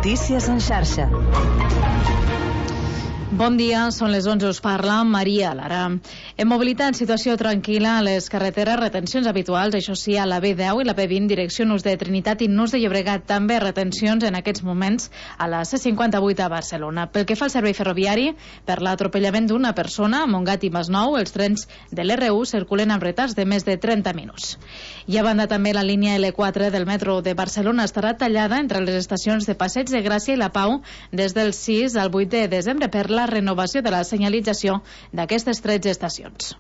Notícies en xarxa. Bon dia, són les 11, us parla Maria Lara. En mobilitat, situació tranquil·la a les carreteres, retencions habituals, això sí, a la B10 i la B20, direcció Nus de Trinitat i Nus de Llobregat, també retencions en aquests moments a la C58 a Barcelona. Pel que fa al servei ferroviari, per l'atropellament d'una persona a Montgat i Masnou, els trens de l'R1 circulen amb retards de més de 30 minuts. I a banda també la línia L4 del metro de Barcelona estarà tallada entre les estacions de Passeig de Gràcia i la Pau des del 6 al 8 de desembre per la renovació de la senyalització d'aquestes 13 estacions.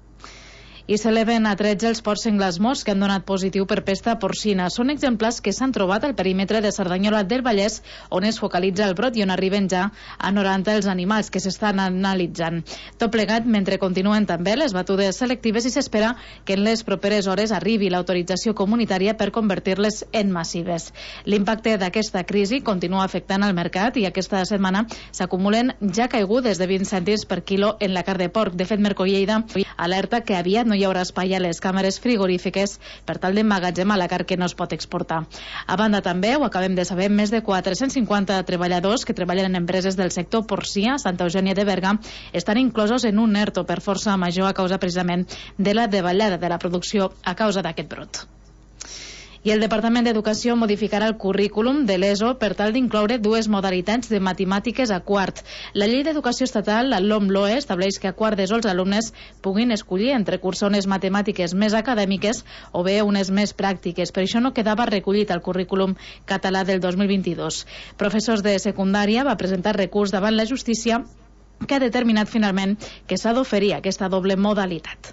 I s'eleven a 13 els porcs senglars morts que han donat positiu per pesta porcina. Són exemplars que s'han trobat al perímetre de Cerdanyola del Vallès, on es focalitza el brot i on arriben ja a 90 els animals que s'estan analitzant. Tot plegat mentre continuen també les batudes selectives i s'espera que en les properes hores arribi l'autorització comunitària per convertir-les en massives. L'impacte d'aquesta crisi continua afectant el mercat i aquesta setmana s'acumulen ja caigudes de 20 cèntims per quilo en la carn de porc. De fet, Mercollida alerta que aviat no hi haurà espai a les càmeres frigorífiques per tal d'emmagatzemar la carn que no es pot exportar. A banda també, ho acabem de saber, més de 450 treballadors que treballen en empreses del sector porcí a Santa Eugènia de Berga estan inclosos en un ERTO per força major a causa precisament de la davallada de la producció a causa d'aquest brot. I el Departament d'Educació modificarà el currículum de l'ESO per tal d'incloure dues modalitats de matemàtiques a quart. La llei d'educació estatal, la LOMLOE, estableix que a quart d'ESO els alumnes puguin escollir entre cursar unes matemàtiques més acadèmiques o bé unes més pràctiques. Per això no quedava recollit al currículum català del 2022. Professors de secundària va presentar recurs davant la justícia que ha determinat finalment que s'ha d'oferir aquesta doble modalitat.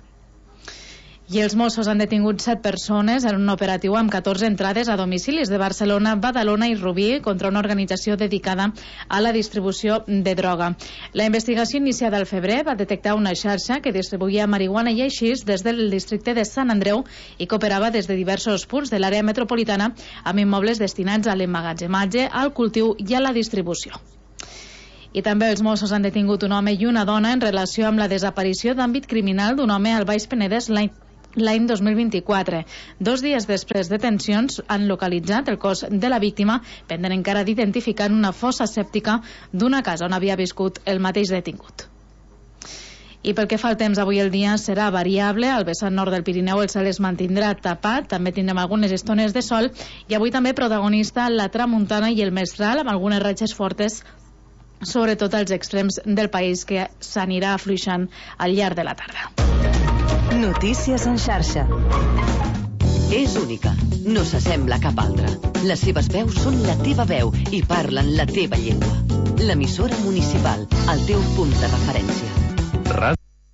I els Mossos han detingut 7 persones en un operatiu amb 14 entrades a domicilis de Barcelona, Badalona i Rubí contra una organització dedicada a la distribució de droga. La investigació iniciada al febrer va detectar una xarxa que distribuïa marihuana i aixís des del districte de Sant Andreu i que operava des de diversos punts de l'àrea metropolitana amb immobles destinats a l'emmagatzematge, al cultiu i a la distribució. I també els Mossos han detingut un home i una dona en relació amb la desaparició d'àmbit criminal d'un home al Baix Penedès l'any 2024. 2 dies després de detencions han localitzat el cos de la víctima, pendent encara d'identificar en una fossa sèptica d'una casa on havia viscut el mateix detingut. I pel que fa al temps, avui el dia serà variable. Al vessant nord del Pirineu el cel es mantindrà tapat, també tindrem algunes estones de sol i avui també protagonista la tramuntana i el mestral amb algunes ratxes fortes sobretot als extrems del país que s'anirà afluixant al llarg de la tarda. Notícies en xarxa. És única, no s'assembla a cap altra. Les seves veus són la teva veu i parlen la teva llengua. L'emissora municipal, el teu punt de referència.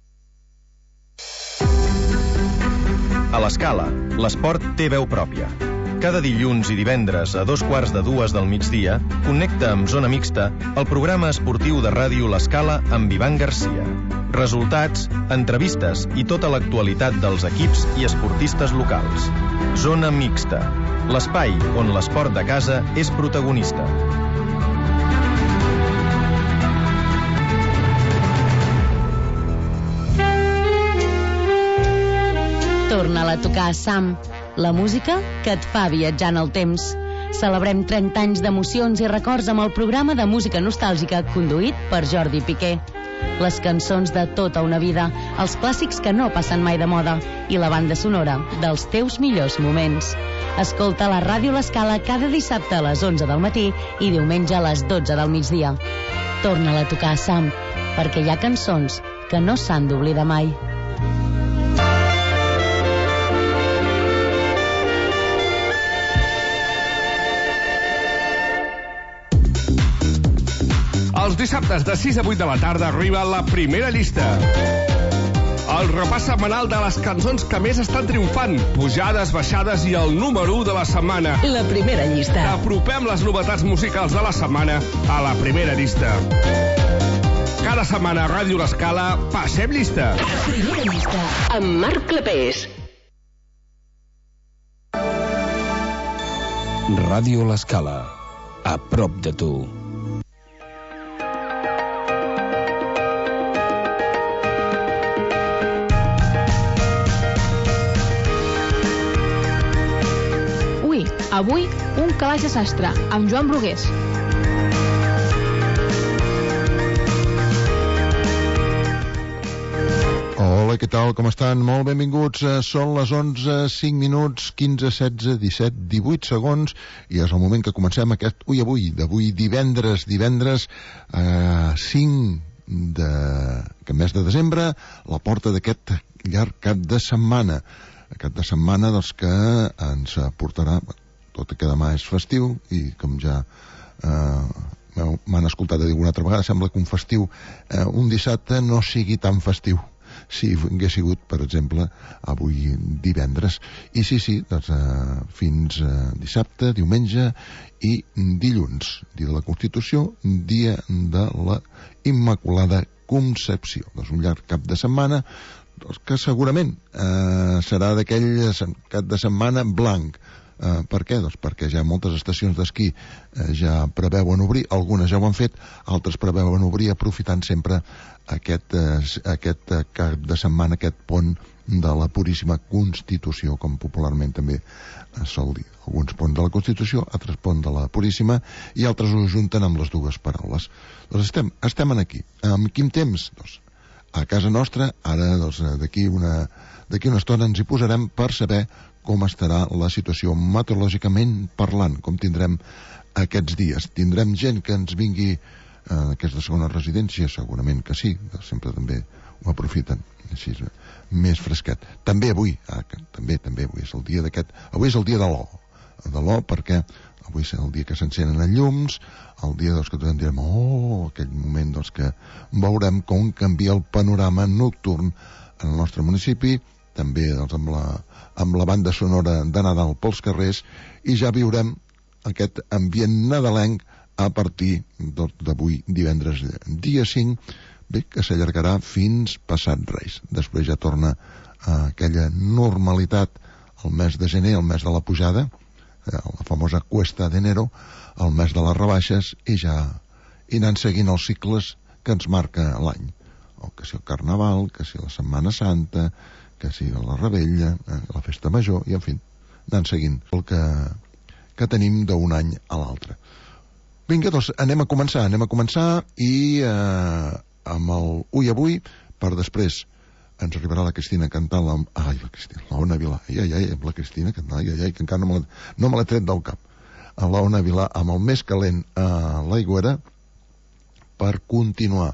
A l'Escala, l'esport té veu pròpia. Cada dilluns i divendres a 2:45 del migdia, connecta amb Zona Mixta, el programa esportiu de ràdio L'Escala amb Ivan Garcia. Resultats, entrevistes i tota l'actualitat dels equips i esportistes locals. Zona Mixta, l'espai on l'esport de casa és protagonista. Torna-la a tocar, Sam. La música que et fa viatjar en el temps. Celebrem 30 anys d'emocions i records amb el programa de música nostàlgica conduït per Jordi Piqué. Les cançons de tota una vida, els clàssics que no passen mai de moda i la banda sonora dels teus millors moments. Escolta la ràdio L'Escala cada dissabte a les 11 del matí i diumenge a les 12 del migdia. Torna-la a tocar, Sam, perquè hi ha cançons que no s'han d'oblidar mai. Els dissabtes de 6 a 8 de la tarda arriba la primera llista. El repàs setmanal de les cançons que més estan triomfant, pujades, baixades i el número 1 de la setmana. La primera llista. Apropem les novetats musicals de la setmana a la primera llista. Cada setmana a Ràdio L'Escala, passem llista. Primera llista. Amb Marc Clapés. Ràdio L'Escala, a prop de tu. Avui, un calaix de sastre, amb Joan Brugués. Hola, què tal, com estan? Molt benvinguts. Són les 11, 5 minuts, 15, 16, 17, 18 segons, i és el moment que comencem aquest d'avui divendres 5 de mes de desembre, la porta d'aquest llarg cap de setmana. Cap de setmana doncs, que ens portarà, tot i que demà és festiu, i com ja m'han escoltat a dir una altra vegada, sembla que un festiu, un dissabte no sigui tan festiu si hagués sigut, per exemple, avui divendres. I sí, doncs, fins dissabte, diumenge i dilluns, dia de la Constitució, dia de la Immaculada Concepció. Doncs un llarg cap de setmana, doncs, que segurament serà d'aquell cap de setmana blanc. Per què? Doncs perquè ja moltes estacions d'esquí ja preveuen obrir, algunes ja ho han fet, altres preveuen obrir aprofitant sempre aquest cap de setmana, aquest pont de la Puríssima Constitució, com popularment també sol dir. Alguns ponts de la Constitució, altres pont de la Puríssima, i altres ho junten amb les dues paraules. Doncs estem aquí. Amb quin temps? Doncs a casa nostra, ara doncs, d'aquí una estona ens hi posarem per saber com estarà la situació meteorològicament parlant, com tindrem aquests dies. Tindrem gent que ens vingui d'aquesta segona residència? Segurament que sí, sempre també ho aprofiten, així més fresquet. També avui, també avui és el dia d'aquest, avui és el dia de l'O, perquè avui és el dia que s'encenen els llums, el dia doncs, que tots direm, aquell moment doncs, que veurem com canvia el panorama nocturn en el nostre municipi, també doncs, amb la banda sonora de Nadal pels carrers, i ja viurem aquest ambient nadalenc a partir d'avui divendres dia 5, bé, que s'allargarà fins passat Reis. Després ja torna aquella normalitat el mes de gener, el mes de la pujada, la famosa Cuesta de Enero, el mes de les rebaixes, i anant seguint els cicles que ens marca l'any. Que si el Carnaval, que si la Setmana Santa, que si la Rebella, la Festa Major, i en fi, anant seguint el que tenim d'un any a l'altre. Vinga, doncs anem a començar i amb el Ui Avui, per després ens arribarà la Cristina cantant la Ona Vilà, la Cristina cantant, que encara no me l'he tret del cap, la Ona Vilà amb el més calent a l'Aigüera, per continuar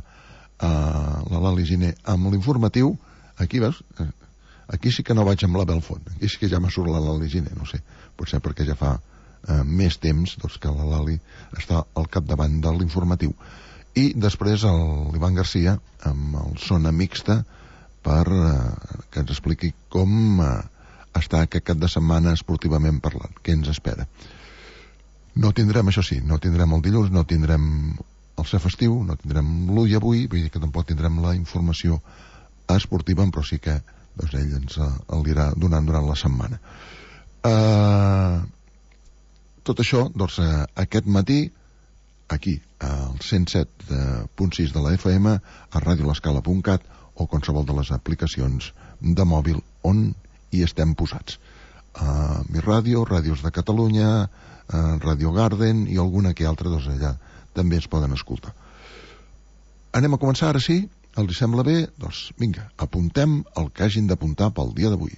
la Lali Giner amb l'informatiu. Aquí veus, aquí sí que no vaig amb la Belfont, aquí sí que ja m'ha surt la Lali Giner, no sé, potser perquè ja fa més temps doncs, que la Lali està al capdavant de l'informatiu. I després l'Ivan Garcia amb el Zona Mixta, per que ens expliqui com està aquest cap de setmana esportivament parlant, què ens espera. No tindrem, això sí, no tindrem el dilluns, no tindrem el ser festiu, no tindrem l'Ui Avui, vull dir que tampoc tindrem la informació esportiva, però sí que doncs, ell ens l'irà donant durant la setmana. Tot això, doncs, aquest matí, aquí, al 107.6 de la FM, a radiolescala.cat, o qualsevol de les aplicacions de mòbil on hi estem posats. Mi Ràdio, Ràdios de Catalunya, Radio Garden i alguna que altra, doncs allà també es poden escoltar. Anem a començar, ara sí? Els sembla bé? Doncs vinga, apuntem el que hagin d'apuntar pel dia d'avui.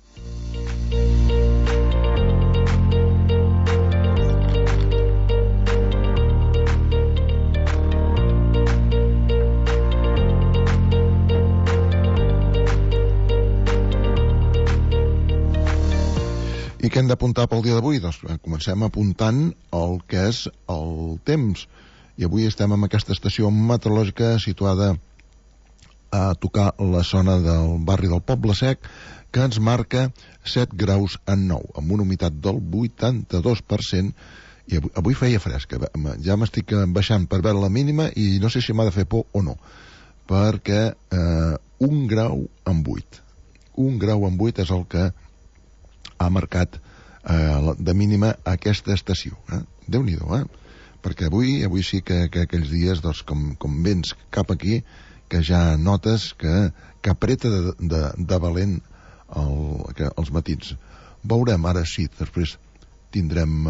I què hem d'apuntar pel dia d'avui? Doncs comencem apuntant el que és el temps. I avui estem en aquesta estació meteorològica situada a tocar la zona del barri del Poble Sec, que ens marca 7 graus en 9, amb una humitat del 82%, i avui feia fresca. Ja m'estic baixant per veure la mínima i no sé si m'ha de fer por o no, perquè 1 grau en 8. 1 grau en 8 és el que ha marcat de mínima aquesta estació. Déu-n'hi-do, perquè avui sí que aquells dies, doncs, com vens cap aquí, que ja notes que apreta de valent els matins. Veurem ara sí, després tindrem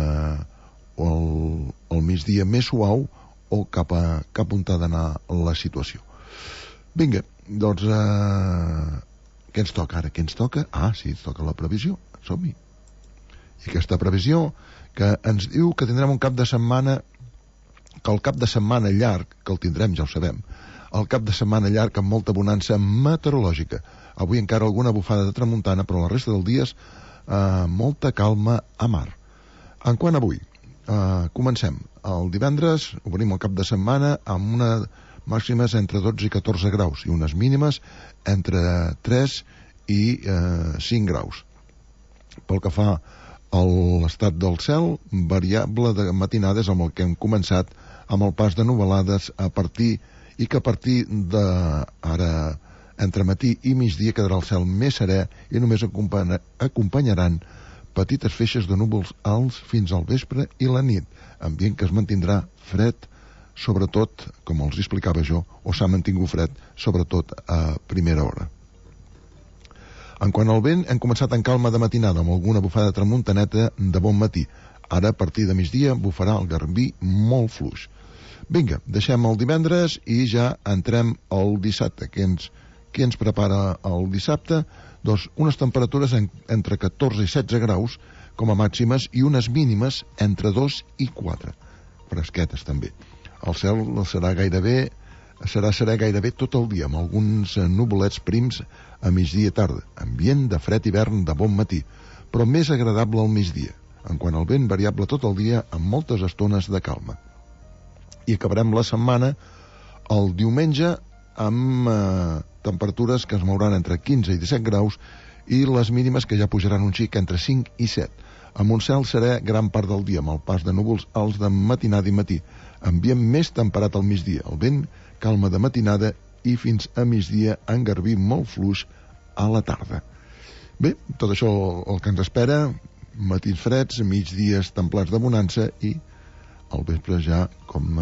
el migdia més suau o cap on ha d'anar la situació. Vinga, doncs Què ens toca ara? Què ens toca? Sí, ens toca la previsió. Som-hi. I aquesta previsió que ens diu que tindrem un cap de setmana, que el cap de setmana llarg, que el tindrem, ja ho sabem, el cap de setmana llarg amb molta bonança meteorològica. Avui encara alguna bufada de tramuntana, però la resta del dia molta calma a mar. En quant avui, comencem. El divendres obrim el cap de setmana amb unes màximes entre 12 i 14 graus i unes mínimes entre 3 i 5 graus. Pel que fa a l'estat del cel, variable de matinades amb el que hem començat, amb el pas de nuvolades i que a partir de ara entre matí i migdia quedarà el cel més serè i només acompanyaran petites feixes de núvols alts fins al vespre i la nit, ambient que es mantindrà fred, sobretot, com els explicava jo, o s'ha mantingut fred, sobretot a primera hora. En quant al vent, hem començat en calma de matinada, amb alguna bufada tramuntaneta de bon matí. Ara, a partir de migdia, bufarà el garbí molt fluix. Vinga, deixem el divendres i ja entrem al dissabte. Què ens prepara el dissabte? Doncs unes temperatures entre 14 i 16 graus com a màximes i unes mínimes entre 2 i 4. Fresquetes, també. El cel serà serè gairebé tot el dia, amb alguns nuvolets prims a migdia i tarda. Ambient de fred hivern de bon matí, però més agradable al migdia. En quant al vent, variable tot el dia, amb moltes estones de calma. I acabarem la setmana el diumenge amb temperatures que es mouran entre 15 i 17 graus i les mínimes que ja pujaran un xic entre 5 i 7. Amb un cel serè gran part del dia, amb el pas de núvols alts de matinada i matí. Ambient més temperat al migdia. El vent calma de matinada i fins a migdia en garbí molt fluix a la tarda. Bé, tot això el que ens espera, matins freds, migdies templats de bonança i al vespre ja, com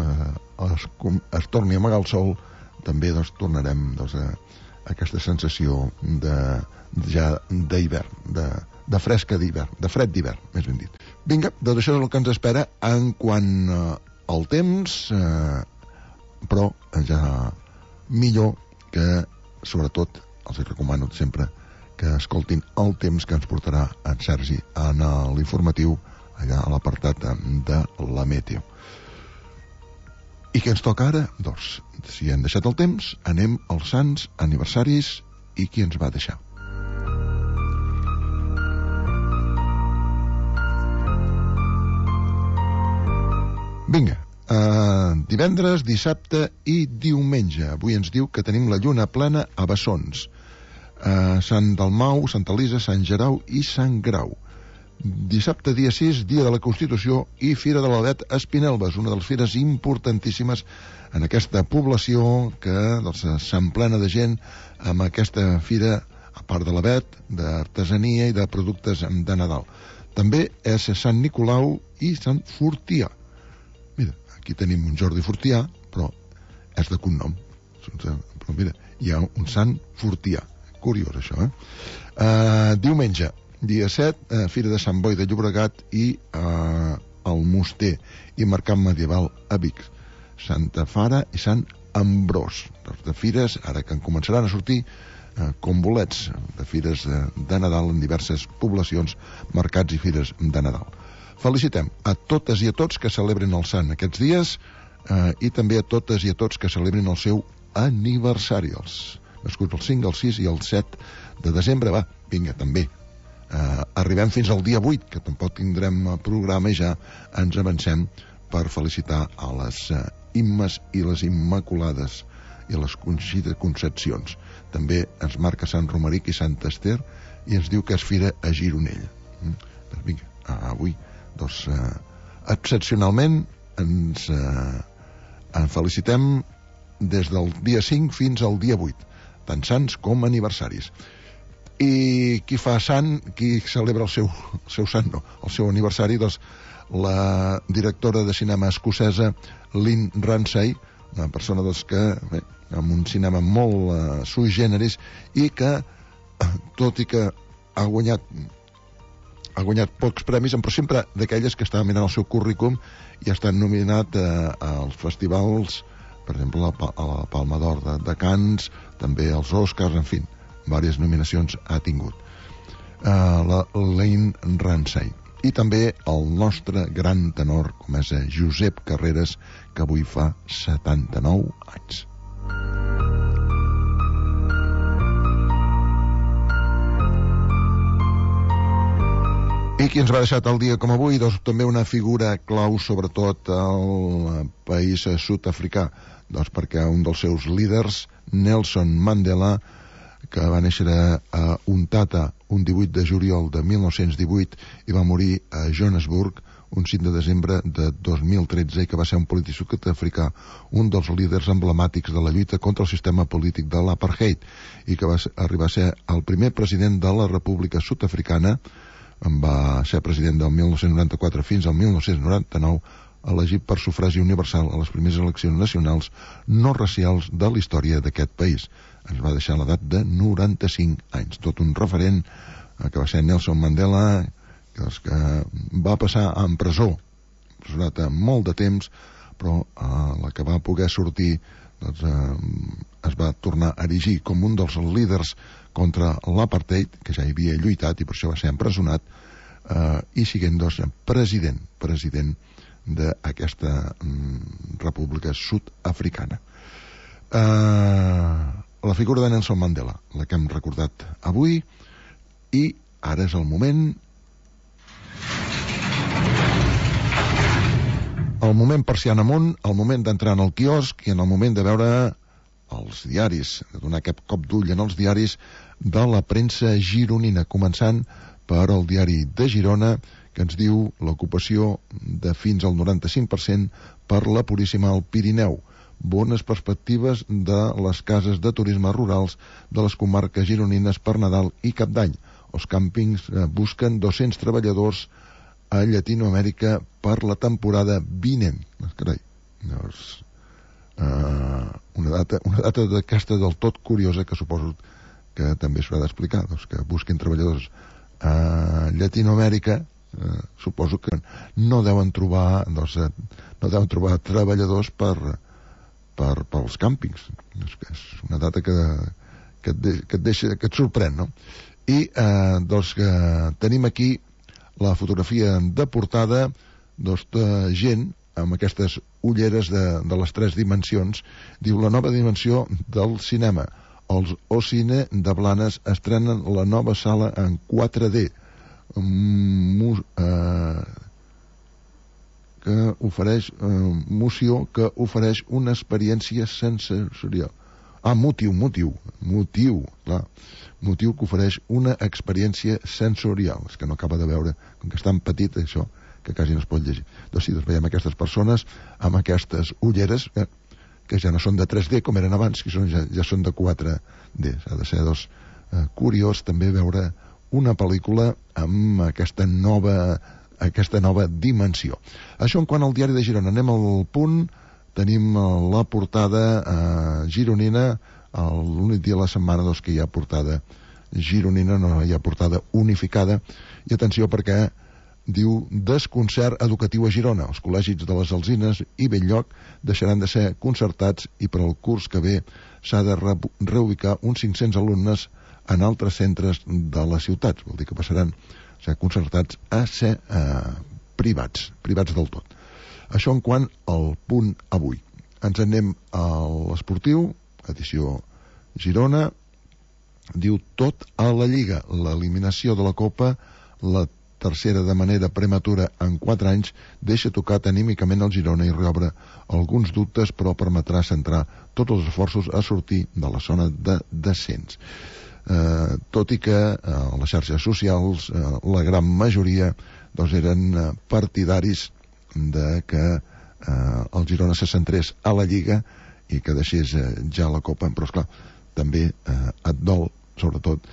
es torni a amagar el sol, també tornarem a aquesta sensació d'hivern, de fresca d'hivern, de fred d'hivern, més ben dit. Vinga, doncs això és el que ens espera en quant al temps, però ja millor que, sobretot, els recomano sempre que escoltin el temps que ens portarà en Sergi en l'informatiu, allà a l'apartat de la meteo. I què ens toca ara? Doncs, si hem deixat el temps, anem als sants, aniversaris i qui ens va deixar. Vinga, divendres, dissabte i diumenge. Avui ens diu que tenim la lluna plena a Bessons, Sant Dalmau, Santa Elisa, Sant Gerau i Sant Grau. Dissabte, dia 6, dia de la Constitució i Fira de l'Avet a Espinelves, una de les fires importantíssimes en aquesta població que s'emplena de gent amb aquesta fira, a part de l'Avet, d'artesania i de productes de Nadal. També és Sant Nicolau i Sant Fortià. Mira, aquí tenim un Jordi Fortià, però és de cognom. Però mira, hi ha un Sant Fortià. Curiós, això, Diumenge, dia 7, Fira de Sant Boi de Llobregat i el Moster i Mercat Medieval a Vic. Santa Fara i Sant Ambròs. De fires, ara que en començaran a sortir com bolets, de fires de Nadal en diverses poblacions, mercats i fires de Nadal. Felicitem a totes i a tots que celebren el sant aquests dies i també a totes i a tots que celebren el seu aniversari, els nascuts el 5, el 6 i el 7 de desembre. Va, vinga, també. Arribem fins al dia 8, que tampoc tindrem programa i ja ens avancem per felicitar a les Immes i les Immaculades i les Concepcions. També ens marca Sant Romeric i Sant Ester i ens diu que és fira a Gironella. Doncs vinga, avui, excepcionalment ens felicitem des del dia 5 fins al dia 8, tant sants com aniversaris. I qui fa sant, qui celebra el seu sant, no, el seu aniversari, doncs la directora de cinema escocesa Lynn Ramsay, una persona que amb un cinema molt sui generis i que, tot i que ha guanyat pocs premis, però sempre d'aquelles que està mirant el seu currículum i ha estat nominat als festivals, per exemple a la Palma d'Or de Cannes, també als Oscars, en fi, diverses nominacions ha tingut. La Lane Ramsey. I també el nostre gran tenor, com és Josep Carreras, que avui fa 79 anys. I qui ens va deixar el dia com avui? Doncs també una figura clau, sobretot al país sud-africà, doncs perquè un dels seus líders, Nelson Mandela, que va néixer a Untata un 18 de juliol de 1918 i va morir a Johannesburg un 5 de desembre de 2013, i que va ser un polític sud-africà, un dels líders emblemàtics de la lluita contra el sistema polític de l'apartheid, i que va arribar a ser el primer president de la República Sud-africana. Va ser president del 1994 fins al 1999, elegit per sufragi universal a les primeres eleccions nacionals no racials de la història d'aquest país. Ens va deixar a l'edat de 95 anys. Tot un referent que va ser Nelson Mandela, que va passar en presó, empresonat molt de temps, però la que va poder sortir doncs, es va tornar a erigir com un dels líders contra l'apartheid, que ja hi havia lluitat i per això va ser empresonat, i siguent doncs president d'aquesta república sud-africana. La figura de Nelson Mandela, la que hem recordat avui, i ara és el moment persiana amunt, el moment d'entrar en el quiosc i en el moment de veure els diaris, de donar aquest cop d'ull en els diaris de la premsa gironina, començant per el diari de Girona, que ens diu l'ocupació de fins al 95% per la Puríssima al Pirineu. Bones perspectives de les cases de turisme rurals de les comarques gironines per Nadal i Cap d'Any. Els càmpings busquen 200 treballadors a Llatinoamèrica per la temporada vinent. Carai, doncs, una data d'aquesta del tot curiosa, que suposo que també s'haurà d'explicar, doncs, que busquin treballadors a Llatinoamèrica. Suposo que no deuen trobar treballadors pels càmpings. És una data que et sorprèn, no? I doncs que tenim aquí la fotografia de portada de gent amb aquestes ulleres de les 3 dimensions. Diu: la nova dimensió del cinema. Els Ocine de Blanes estrenen la nova sala en 4D que ofereix moció, que ofereix una experiència sensorial. Motiu que ofereix una experiència sensorial. És que no acaba de veure, com que és tan petit això, que quasi no es pot llegir. Doncs sí, veiem aquestes persones amb aquestes ulleres que ja no són de 3D com eren abans, que ja són de 4D. Ha de ser curiós també veure una pel·lícula amb aquesta nova dimensió. Això en quant al diari de Girona. Anem al Punt. Tenim la portada gironina, l'únic dia de la setmana que hi ha portada gironina, no hi ha portada unificada. I atenció, perquè diu: desconcert educatiu a Girona. Els col·legis de les Alzines i Belllloc deixaran de ser concertats i per al curs que ve s'ha de reubicar uns 500 alumnes en altres centres de les ciutats. Vol dir que passaran a ser concertats a ser privats del tot. Això en quant al Punt avui. Ens anem a l'esportiu, edició Girona. Diu: tot a la Lliga. L'eliminació de la Copa, la tercera de manera prematura en 4 anys, deixa tocat anímicament el Girona i reobre alguns dubtes, però permetrà centrar tots els esforços a sortir de la zona de descens. Tot i que a les xarxes socials la gran majoria doncs eren partidaris de que el Girona se centrés a la Lliga i que deixés ja la Copa, però esclar, també et dol sobretot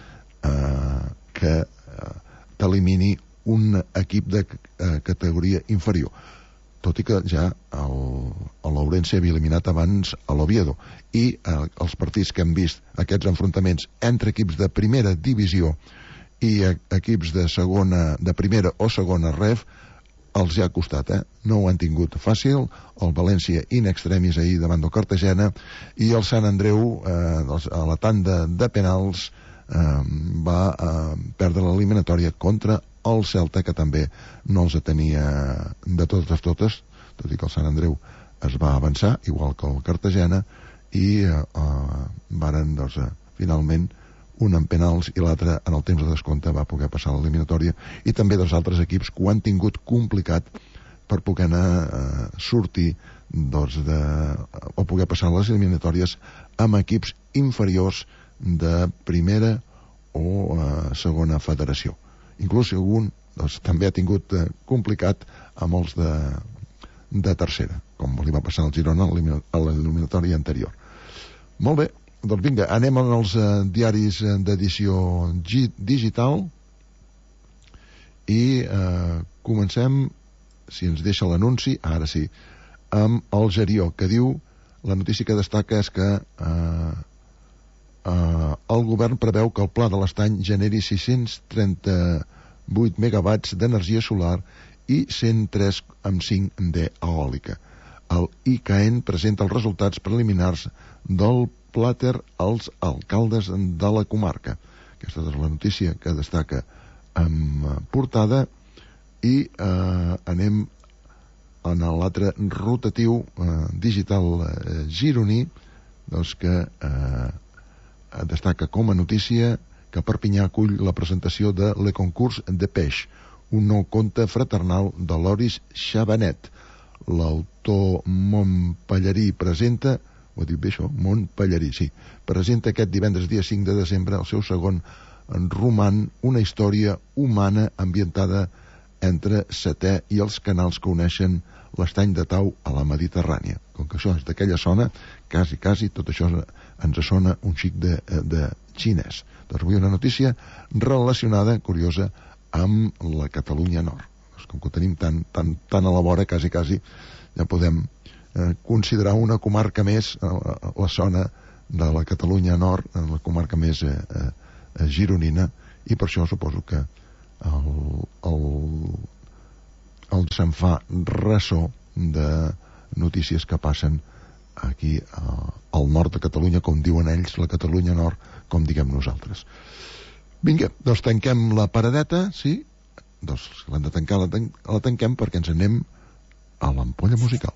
que t'elimini un equip de categoria inferior, tot i que ja l'Ourense havia eliminat abans a l'Oviedo, i els partits que hem vist, aquests enfrontaments entre equips de primera divisió i equips de primera o segona ref, els ha costat, no ho han tingut fàcil. El València in extremis ahir davant del Cartagena, i el Sant Andreu a la tanda de penals va perdre l'eliminatòria contra el Celta, que també no els tenia de totes, tot i que el Sant Andreu es va avançar, igual que el Cartagena, i varen, doncs, finalment, un en penals i l'altre en el temps de descompte va poder passar l'eliminatòria, i també dos altres equips que ho han tingut complicat per poder sortir, doncs, o poder passar les eliminatòries amb equips inferiors de primera o segona federació. Inclús algun, doncs, també ha tingut complicat amb els de tercera, com li va passar al Girona a l'eliminatòria anterior. Molt bé, doncs vinga, anem als diaris d'edició digital i comencem, si ens deixa l'anunci, ara sí, amb el Gerió, que diu, la notícia que destaca és que el govern preveu que el Pla de l'Estany generi 638 megawatts d'energia solar i 103,5 d'eòlica. El ICAEN presenta els resultats preliminars del plàter als alcaldes de la comarca. Aquesta és la notícia que destaca amb portada, i anem en l'altre rotatiu digital gironí, doncs, que destaca com a notícia que Perpinyà acull la presentació de Le Concours de Peix, un nou conte fraternal de Loris Xabanet. L'autor montpellerí presenta, ho he dit bé això, Montpellerí, sí, presenta aquest divendres dia 5 de desembre el seu segon roman, una història humana ambientada entre Setè i els canals que uneixen l'Estany de Tau a la Mediterrània. Com que això és d'aquella zona, quasi tot això ens sona un xic de xinès. Doncs avui una notícia relacionada, curiosa, amb la Catalunya Nord. Doncs com que ho tenim tan a la vora, quasi ja podem considerar una comarca més, la zona de la Catalunya Nord, la comarca més gironina, i per això suposo que se'n fa ressò de notícies que passen aquí al nord de Catalunya, com diuen ells, la Catalunya Nord, com diguem nosaltres. Vinga, doncs tanquem la paradeta, sí? Doncs si l'hem de tancar, la tanquem, perquè ens anem a l'ampolla musical.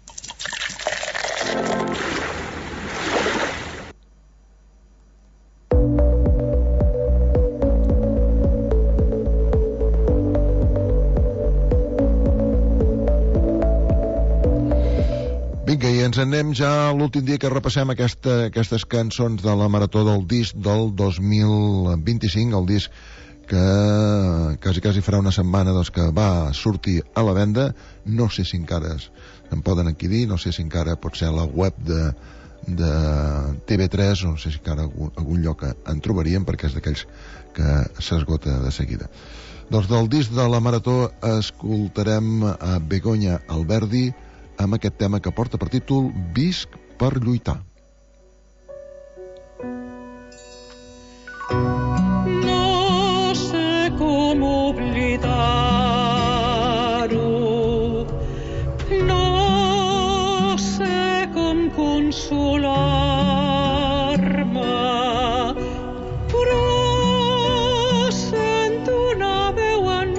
Vinga, i ens anem ja a l'últim dia que repassem aquestes cançons de la marató del disc del 2025, el disc que quasi farà una setmana, doncs, que va sortir a la venda. No sé si encara se'n poden adquirir, no sé si encara pot ser a la web de TV3, no sé si encara algun lloc en trobaríem, perquè és d'aquells que s'esgota de seguida. Doncs del disc de la marató escoltarem a Begoña Alberdi amb aquest tema que porta per títol Visc per lluitar. No sé com oblidar-ho, no sé com consolar-me, però sento una veu en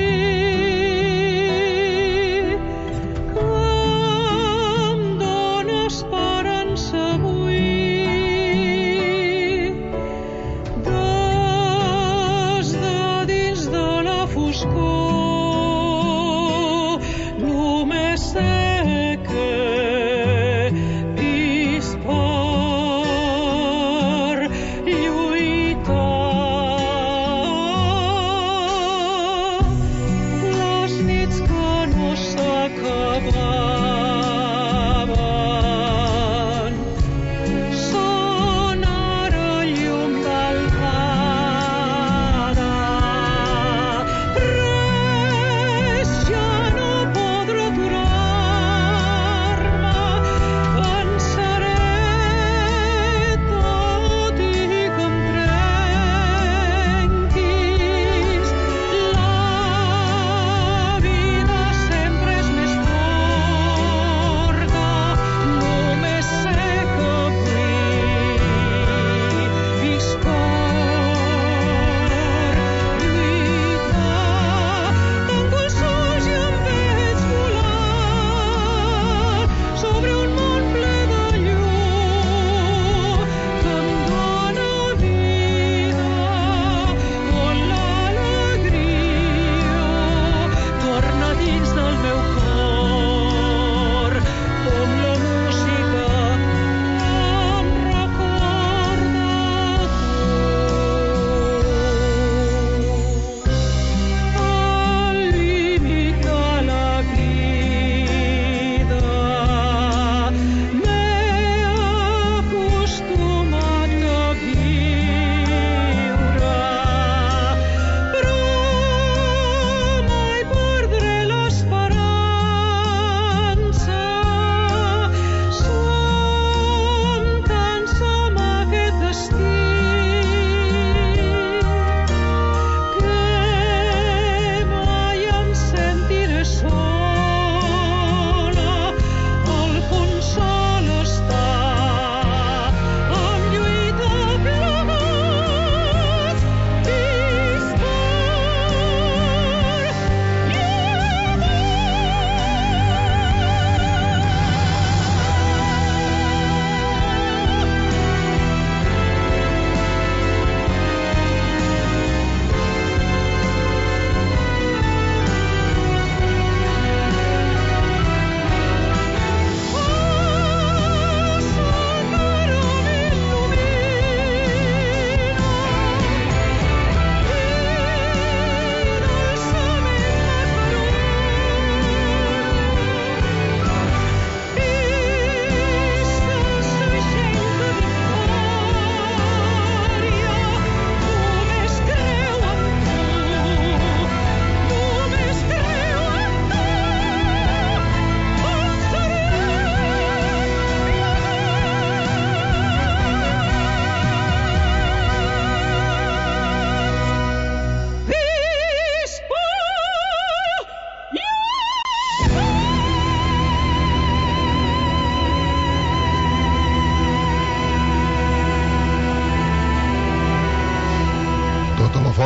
mi que em dóna esperança avui. Des de dins de la foscor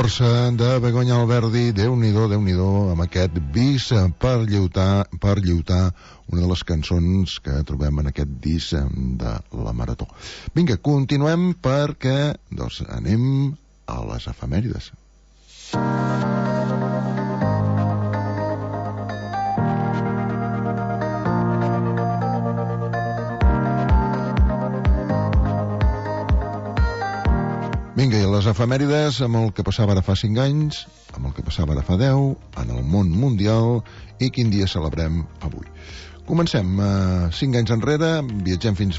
força de Begoña Alberdi, Déu-n'hi-do, amb aquest disc per lluitar, una de les cançons que trobem en aquest disc de la Marató. Vinga, continuem perquè anem a les efemèrides. Vinga, i les efemèrides amb el que passava ara fa 5 anys, amb el que passava ara fa 10, en el món mundial, i quin dia celebrem avui. Comencem 5 anys enrere, viatgem fins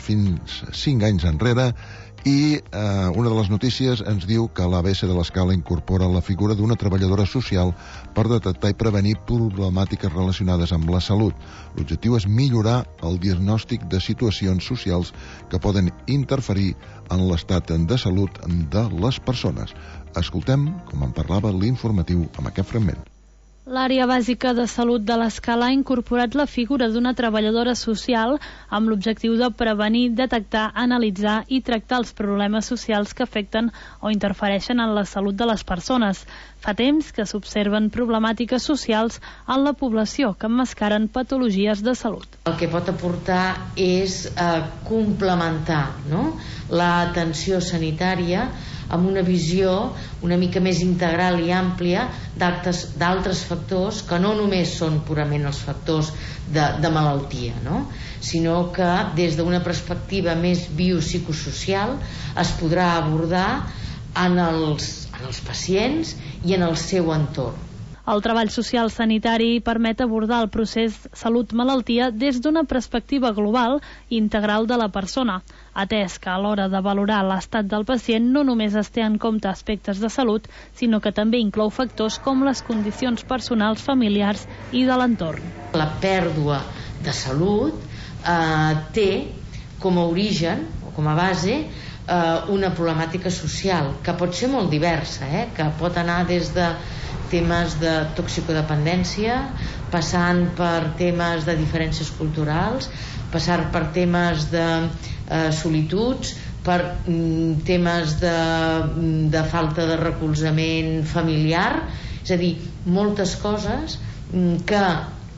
5 anys enrere, i una de les notícies ens diu que l'ABS de l'Escala incorpora la figura d'una treballadora social per detectar i prevenir problemàtiques relacionades amb la salut. L'objectiu és millorar el diagnòstic de situacions socials que poden interferir en l'estat de salut de les persones. Escoltem, com en parlava l'informatiu amb aquest fragment. L'àrea bàsica de salut de l'Escala ha incorporat la figura d'una treballadora social amb l'objectiu de prevenir, detectar, analitzar i tractar els problemes socials que afecten o interfereixen en la salut de les persones. Fa temps que s'observen problemàtiques socials en la població que emmascaren patologies de salut. El que pot aportar és complementar, l'atenció sanitària amb una visió una mica més integral i àmplia d'altres factors que no només són purament els factors de malaltia, sinó que des d'una perspectiva més biopsicosocial es podrà abordar en els pacients i en el seu entorn. El treball social sanitari permet abordar el procés salut-malaltia des d'una perspectiva global i integral de la persona, atès que a l'hora de valorar l'estat del pacient no només es té en compte aspectes de salut, sinó que també inclou factors com les condicions personals, familiars i de l'entorn. La pèrdua de salut té com a origen o com a base una problemàtica social que pot ser molt diversa, que pot anar des de temes de toxicodependència, passant per temes de diferències culturals, passant per temes de solituds, per temes de falta de recolzament familiar, és a dir, moltes coses que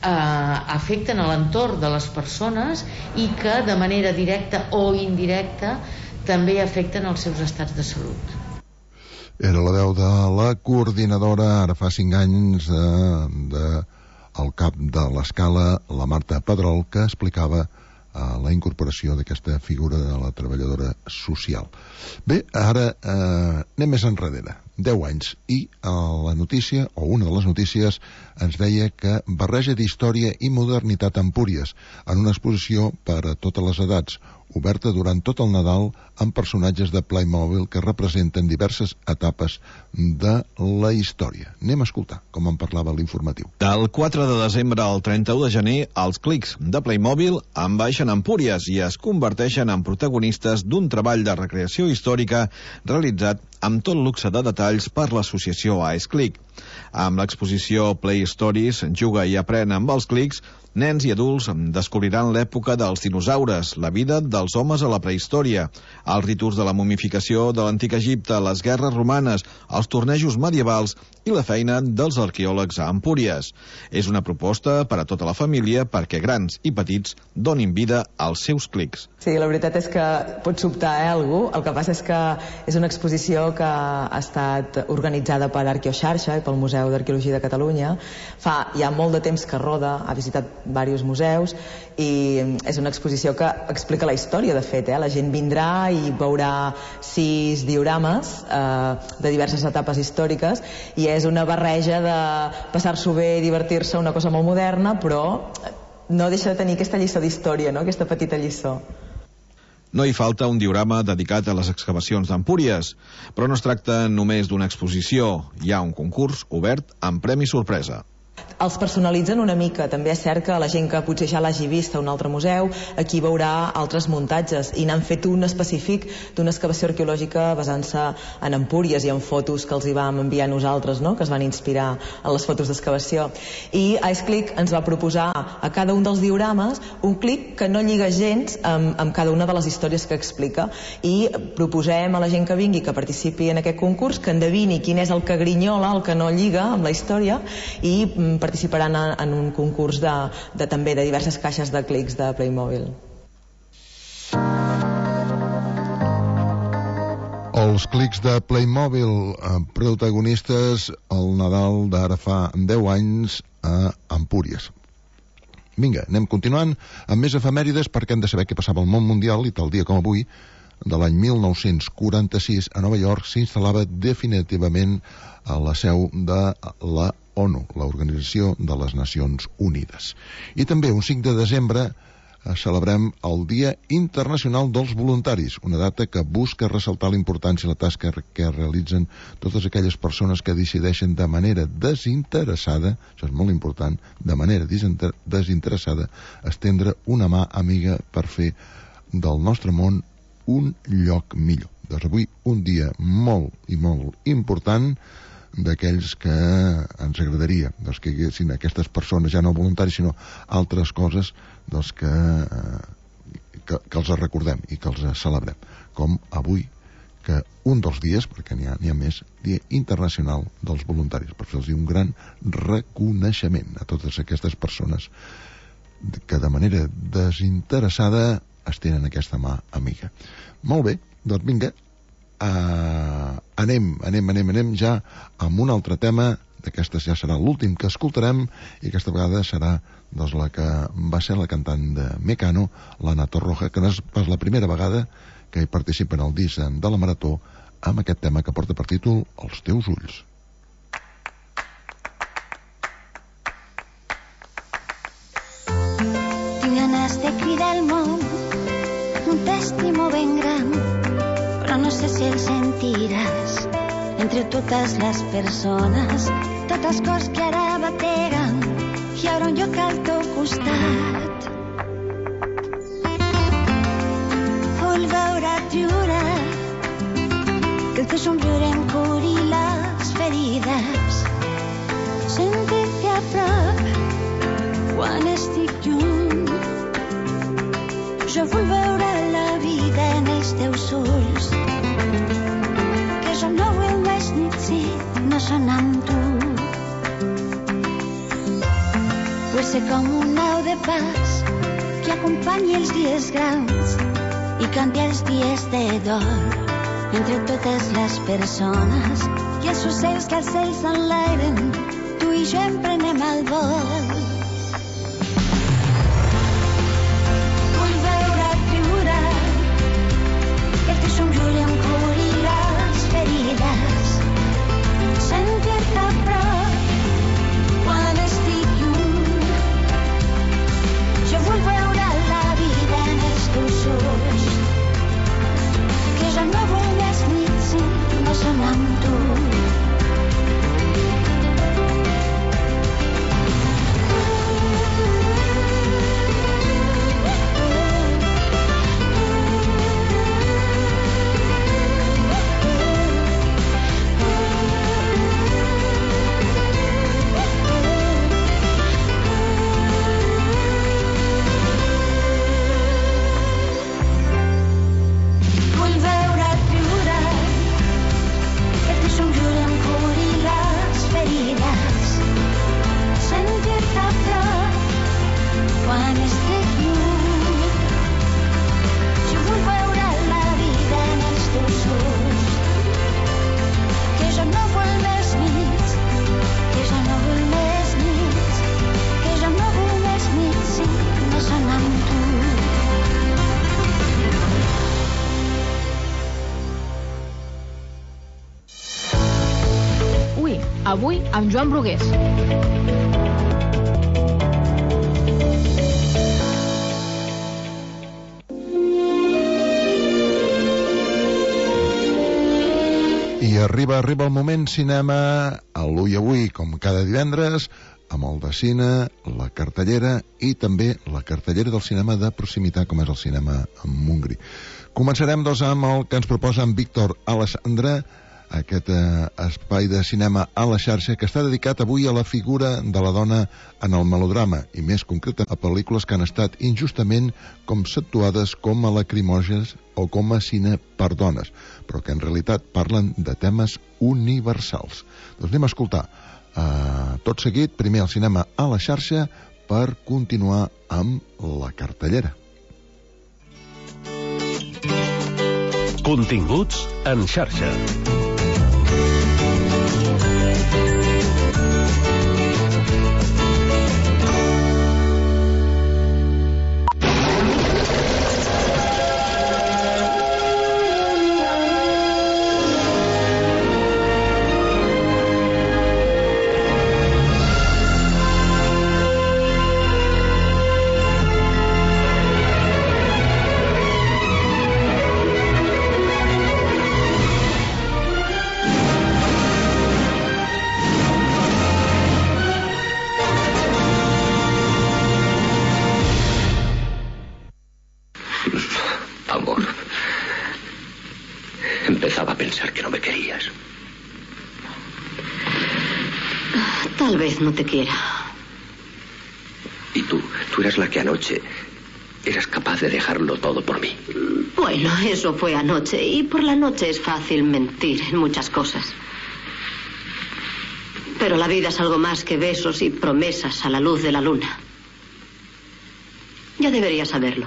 afecten a l'entorn de les persones i que de manera directa o indirecta també afecten els seus estats de salut. Era la veu de la coordinadora, ara fa 5 anys, del cap de l'Escala, la Marta Pedrol, que explicava la incorporació d'aquesta figura de la treballadora social. Bé, ara anem més enrere, 10 anys, i la notícia, o una de les notícies, ens deia que barreja d'història i modernitat a Empúries, en una exposició per a totes les edats, oberta durant tot el Nadal amb personatges de Playmobil que representen diverses etapes de la història. Anem a escoltar com en parlava l'informatiu. Del 4 de desembre al 31 de gener, els clics de Playmobil envaixen Empúries i es converteixen en protagonistes d'un treball de recreació històrica realitzat amb tot luxe de detalls per l'associació AESClick. Amb l'exposició Play Stories, juga i aprèn amb els clics, nens i adults descobriran l'època dels dinosaures, la vida dels homes a la prehistòria, els ritus de la momificació de l'antic Egipte, les guerres romanes, els tornejos medievals i la feina dels arqueòlegs a Empúries. És una proposta per a tota la família perquè grans i petits donin vida als seus clics. Sí, la veritat és que pot sobtar algú. El que passa és que és una exposició que ha estat organitzada per Arqueoxarxa i pel Museu d'Arqueologia de Catalunya. Fa ja molt de temps que roda, ha visitat diversos museus i és una exposició que explica la història, de fet. La gent vindrà i veurà 6 diorames de diverses etapes històriques i és una barreja de passar-s'ho bé, divertir-se, una cosa molt moderna, però no deixa de tenir aquesta lliçó d'història, aquesta petita lliçó. No hi falta un diorama dedicat a les excavacions d'Empúries, però no es tracta només d'una exposició. Hi ha un concurs obert amb premi sorpresa. Els personalitzen una mica. També és cert que la gent que potser ja l'hagi vist a un altre museu, aquí veurà altres muntatges, i n'han fet un específic d'una excavació arqueològica basant-se en Empúries i en fotos que els hi vam enviar a nosaltres, no?, que es van inspirar en les fotos d'excavació. I IceClick ens va proposar a cada un dels diorames un clic que no lliga gens amb cada una de les històries que explica, i proposem a la gent que vingui, que participi en aquest concurs, que endevini quin és el que grinyola, el que no lliga amb la història, i participaran en un concurs també de diverses caixes de clics de Playmobil. Els clics de Playmobil, protagonistes al Nadal d'ara fa 10 anys a Empúries. Vinga, anem continuant amb més efemèrides, perquè hem de saber què passava al món mundial, i tal dia com avui, de l'any 1946, a Nova York, s'instal·lava definitivament a la seu de la ONU, l'Organització de les Nacions Unides. I també un 5 de desembre celebrem el Dia Internacional dels Voluntaris, una data que busca ressaltar la importància i la tasca que realitzen totes aquelles persones que decideixen de manera desinteressada, això és molt important, de manera desinteressada, estendre una mà amiga per fer del nostre món un lloc millor. Doncs avui un dia molt i molt important, d'aquells que ens agradaria que hi haguessin aquestes persones, ja no voluntaris sinó altres coses, que els recordem i que els celebrem, com avui, que un dels dies, perquè n'hi ha més, Dia Internacional dels Voluntaris, per fer-los un gran reconeixement a totes aquestes persones que de manera desinteressada es tenen aquesta mà amiga. Molt bé, doncs vinga, anem ja amb un altre tema. D'aquestes ja serà l'últim que escoltarem, i aquesta vegada serà la que va ser la cantant de Mecano, l'Anna Torroja, que no és pas la primera vegada que hi participa en el disc de la Marató amb aquest tema que porta per títol Els teus ulls. Tinc ganes de cridar al món un t'estimo ben gran, però no sé si el sentiràs. Entre totes les persones, totes coses que ara bateguen, hi haurà un lloc al teu costat. Vull veure't riure, que el teu somriure em curi les ferides, sentir-te a prop quan estic lluny. Jo vull veure la vida en els teus ulls, que jo no vull més nit si no són amb tu. Vull ser com un au de pas que acompanyi els dies grans i canti els dies de dol entre totes les persones i els ocells que els cels enlairen, tu i jo emprenem el vol. Vull veure't riure, que el teu somriure em curi les ferides, sentir-te a prop quan estic lluny. Jo vull veure la vida en els teus ulls, que jo no vull més nit si no són amb tu. Avui amb Joan Brugués. I arriba el moment cinema a l'Ui Avui, com cada divendres, molt de cine, la cartellera i també la cartellera del cinema de proximitat, com és el cinema en Montgrí. Començarem, doncs, amb el que ens proposa en Víctor Alessandra, aquest espai de cinema a la xarxa que està dedicat avui a la figura de la dona en el melodrama, i més concretament a pel·lícules que han estat injustament conceptuades com a lacrimògenes o com a cine per dones, però que en realitat parlen de temes universals. Doncs anem a escoltar tot seguit, primer el cinema a la xarxa, per continuar amb la cartellera. Continguts en xarxa. Empezaba a pensar que no me querías. Tal vez no te quiera. Y tú eras la que anoche eras capaz de dejarlo todo por mí. Bueno, eso fue anoche, y por la noche es fácil mentir en muchas cosas. Pero la vida es algo más que besos y promesas a la luz de la luna. Ya deberías saberlo.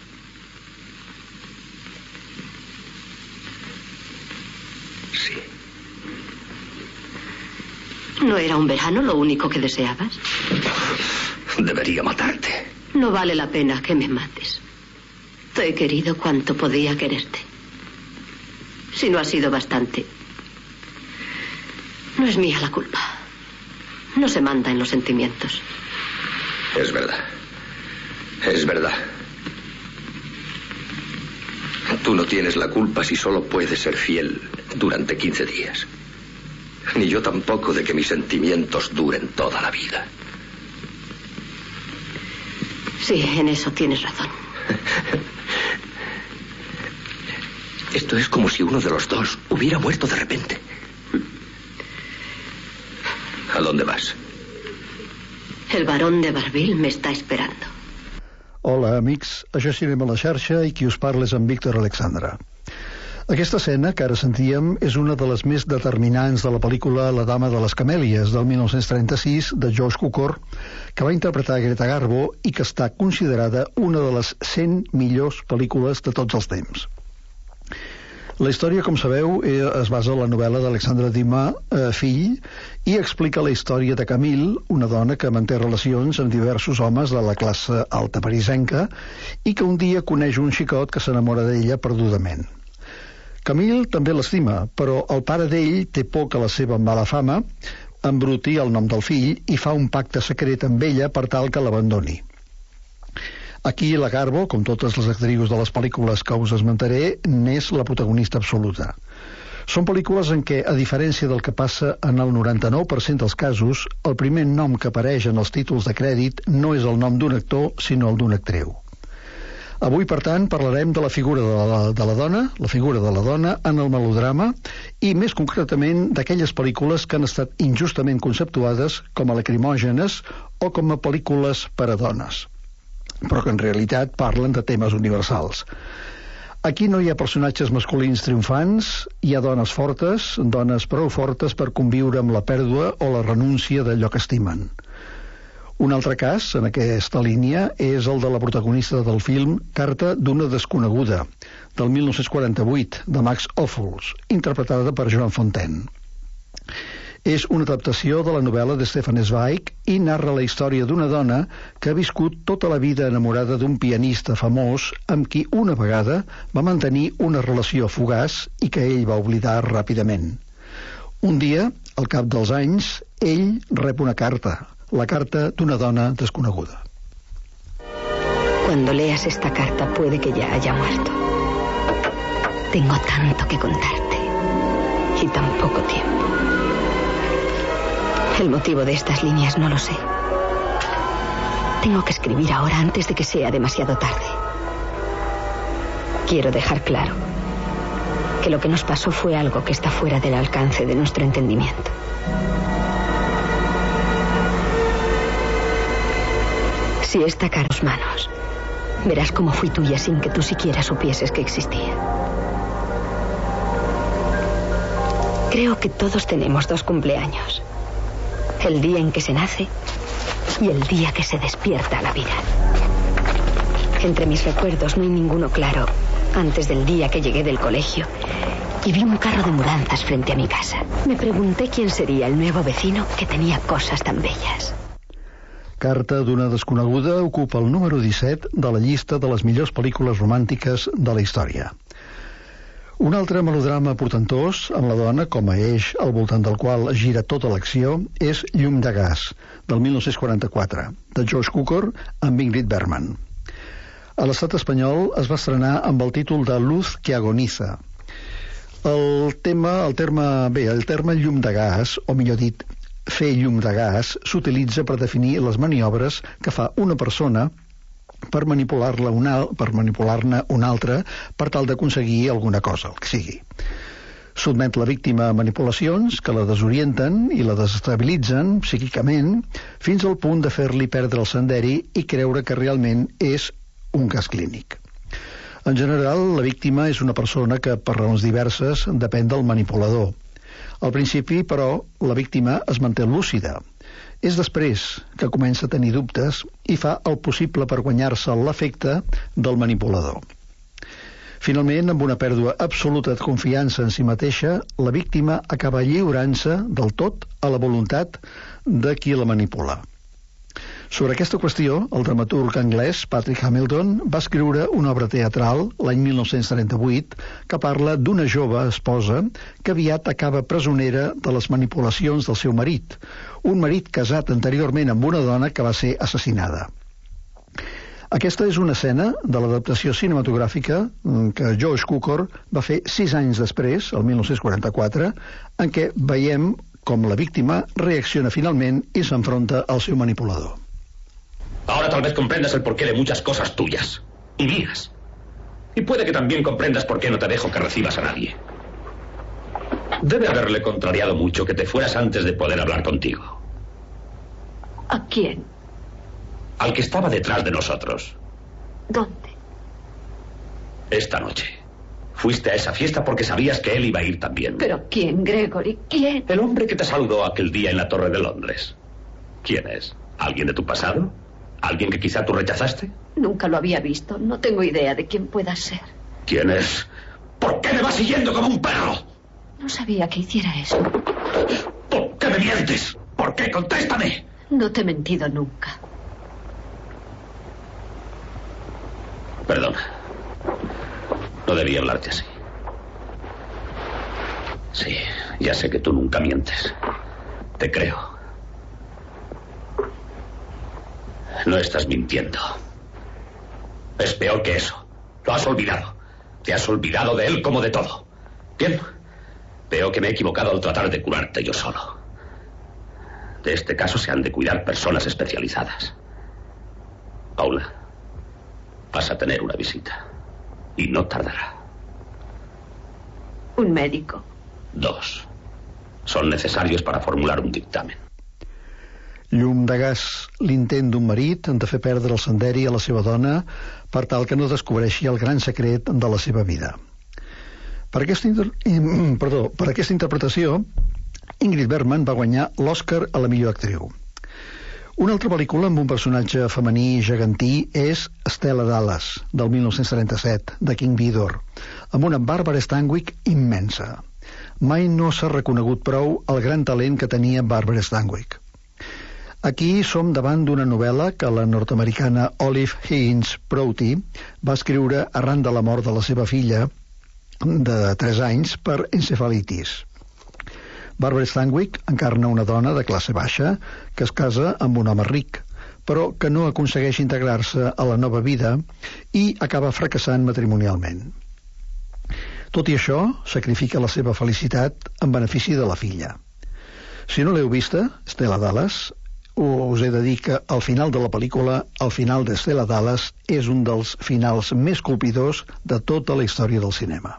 Sí. ¿No era un verano lo único que deseabas? Debería matarte. No vale la pena que me mates. Te he querido cuanto podía quererte. Si no ha sido bastante, no es mía la culpa. No se manda en los sentimientos. Es verdad. Es verdad. Tú no tienes la culpa si solo puedes ser fiel durante 15 días. Ni yo tampoco de que mis sentimientos duren toda la vida. Sí, en eso tienes razón. Esto es como si uno de los dos hubiera muerto de repente. ¿A dónde vas? El barón de Barville me está esperando. Hola, amics. Això és Cinema a la xarxa i qui us parla és en Víctor Alexandra. Aquesta escena que ara sentíem és una de les més determinants de la pel·lícula La dama de les camèlies, del 1936, de George Cukor, que va interpretar Greta Garbo i que està considerada una de les 100 millors pel·lícules de tots els temps. La història, com sabeu, es basa en la novel·la d'Alexandre Dumas, Fill, i explica la història de Camille, una dona que manté relacions amb diversos homes de la classe alta parisenca i que un dia coneix un xicot que s'enamora d'ella perdudament. Camille també l'estima, però el pare d'ell té por que la seva mala fama embruti el nom del fill i fa un pacte secret amb ella per tal que l'abandoni. Aquí la Garbo, com totes les actrius de les pel·lícules que us esmentaré, n'és la protagonista absoluta. Són pel·lícules en què, a diferència del que passa en el 99% dels casos, el primer nom que apareix en els títols de crèdit no és el nom d'un actor, sinó el d'una actriu. Avui, per tant, parlarem de la figura de la dona, la figura de la dona en el melodrama, i més concretament d'aquelles pel·lícules que han estat injustament conceptuades com a lacrimògenes o com a pel·lícules per a dones, però que en realitat parlen de temes universals. Aquí no hi ha personatges masculins triomfants, hi ha dones fortes, dones prou fortes per conviure amb la pèrdua o la renúncia d'allò que estimen. Un altre cas, en aquesta línia, és el de la protagonista del film Carta d'una desconeguda, del 1948, de Max Ophuls, interpretada per Joan Fontaine. És una adaptació de la novel·la de Stefan Zweig i narra la història d'una dona que ha viscut tota la vida enamorada d'un pianista famós amb qui una vegada va mantenir una relació fugaç i que ell va oblidar ràpidament. Un dia, al cap dels anys, ell rep una carta, la carta d'una dona desconeguda. Cuando leas esta carta puede que ya haya muerto. Tengo tanto que contarte y tan poco tiempo. El motivo de estas líneas no lo sé. Tengo que escribir ahora antes de que sea demasiado tarde. Quiero dejar claro que lo que nos pasó fue algo que está fuera del alcance de nuestro entendimiento. Si esta cara en tus manos, verás cómo fui tuya sin que tú siquiera supieses que existía. Creo que todos tenemos 2 cumpleaños. El día en que se nace y el día que se despierta a la vida. Entre mis recuerdos no hay ninguno claro antes del día que llegué del colegio y vi un carro de mudanzas frente a mi casa. Me pregunté quién sería el nuevo vecino que tenía cosas tan bellas. Carta d'una desconeguda ocupa el número 17 de la llista de les millors pel·lícules romàntiques de la història. Un altre melodrama portentós, amb la dona com a eix al voltant del qual gira tota l'acció, és Llum de gas, del 1944, de George Cukor amb Ingrid Bergman. A l'estat espanyol es va estrenar amb el títol de Luz que agoniza. El terme llum de gas, o millor dit, fer llum de gas, s'utilitza per definir les maniobres que fa una persona per manipular-ne una altra per tal d'aconseguir alguna cosa, el que sigui. Sotmet la víctima a manipulacions que la desorienten i la desestabilitzen psíquicament fins al punt de fer-li perdre el senderi i creure que realment és un cas clínic. En general, la víctima és una persona que, per raons diverses, depèn del manipulador. Al principi, però, la víctima es manté lúcida. És després que comença a tenir dubtes i fa el possible per guanyar-se l'efecte del manipulador. Finalment, amb una pèrdua absoluta de confiança en si mateixa, la víctima acaba lliurant-se del tot a la voluntat de qui la manipula. Sobre aquesta qüestió, el dramaturg anglès Patrick Hamilton va escriure una obra teatral l'any 1938 que parla d'una jove esposa que aviat acaba presonera de les manipulacions del seu marit, un marit casat anteriorment amb una dona que va ser assassinada. Aquesta és una escena de l'adaptació cinematogràfica que George Cukor va fer 6 anys després, el 1944, en què veiem com la víctima reacciona finalment i s'enfronta al seu manipulador. Ahora tal vez comprendas el porqué de muchas cosas tuyas y mías. Y puede que también comprendas por qué no te dejo que recibas a nadie. Debe haberle contrariado mucho que te fueras antes de poder hablar contigo. ¿A quién? Al que estaba detrás de nosotros. ¿Dónde? Esta noche. Fuiste a esa fiesta porque sabías que él iba a ir también. ¿Pero quién, Gregory? ¿Quién? El hombre que te saludó aquel día en la Torre de Londres. ¿Quién es? ¿Alguien de tu pasado? ¿Alguien que quizá tú rechazaste? Nunca lo había visto. No tengo idea de quién pueda ser. ¿Quién es? ¿Por qué me vas siguiendo como un perro? No sabía que hiciera eso. ¿Por qué me mientes? ¿Por qué? Contéstame. No te he mentido nunca. Perdona. No debía hablarte así. Sí, ya sé que tú nunca mientes. Te creo. No estás mintiendo. Es peor que eso. Lo has olvidado. Te has olvidado de él como de todo. Bien. Veo que me he equivocado al tratar de curarte yo solo. De este caso se han de cuidar personas especializadas. Paula, vas a tener una visita. Y no tardará. ¿Un médico? 2. Son necesarios para formular un dictamen. Llum de gas, l'intent d'un marit de fer perdre el senderi a la seva dona per tal que no descobreixi el gran secret de la seva vida. Per aquesta interpretació, Ingrid Bergman va guanyar l'Oscar a la millor actriu. Una altra pel·lícula amb un personatge femení gegantí és Estela Dallas, del 1937, de King Vidor, amb una Barbara Stanwyck immensa. Mai no s'ha reconegut prou el gran talent que tenia Barbara Stanwyck. Aquí som davant d'una novel·la que la nord-americana Olive Higgins Prouty va escriure arran de la mort de la seva filla de 3 anys per encefalitis. Barbara Stanwyck encarna una dona de classe baixa que es casa amb un home ric, però que no aconsegueix integrar-se a la nova vida i acaba fracassant matrimonialment. Tot i això, sacrifica la seva felicitat en benefici de la filla. Si no l'heu vista, Stella Dallas, us he de dir que al final de la pel·lícula, el final de Stella Dallas és un dels finals més colpidors de tota la història del cinema.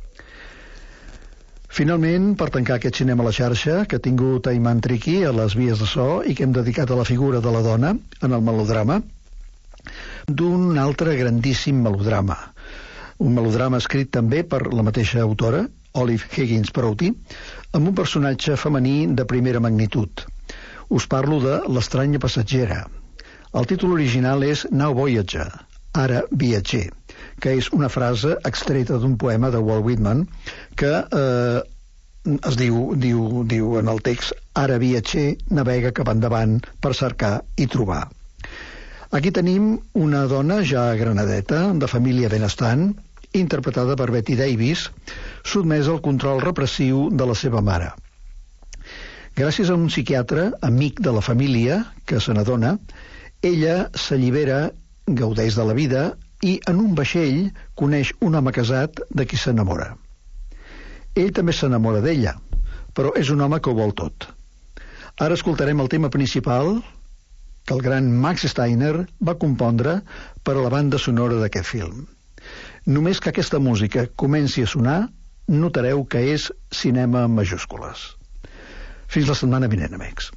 Finalment, per tancar aquest cinema a la xarxa, que ha tingut Ayman Triqui a les vies de so i que hem dedicat a la figura de la dona en el melodrama, d'un altre grandíssim melodrama. Un melodrama escrit també per la mateixa autora, Olive Higgins Prouty, amb un personatge femení de primera magnitud. Us parlo de L'estranya passatgera. El títol original és Now Voyager, ara viatger, que és una frase extreta d'un poema de Walt Whitman que es diu en el text: ara viatger navega cap endavant per cercar i trobar. Aquí tenim una dona ja granadeta, de família benestant, interpretada per Betty Davis, sotmesa al control repressiu de la seva mare. Gràcies a un psiquiatre, amic de la família, que se n'adona, ella s'allibera, gaudeix de la vida i en un vaixell coneix un home casat de qui s'enamora. Ell també s'enamora d'ella, però és un home que ho vol tot. Ara escoltarem el tema principal que el gran Max Steiner va compondre per a la banda sonora d'aquest film. Només que aquesta música comenci a sonar, notareu que és cinema en majúscules. Fins la setmana vinent, amics.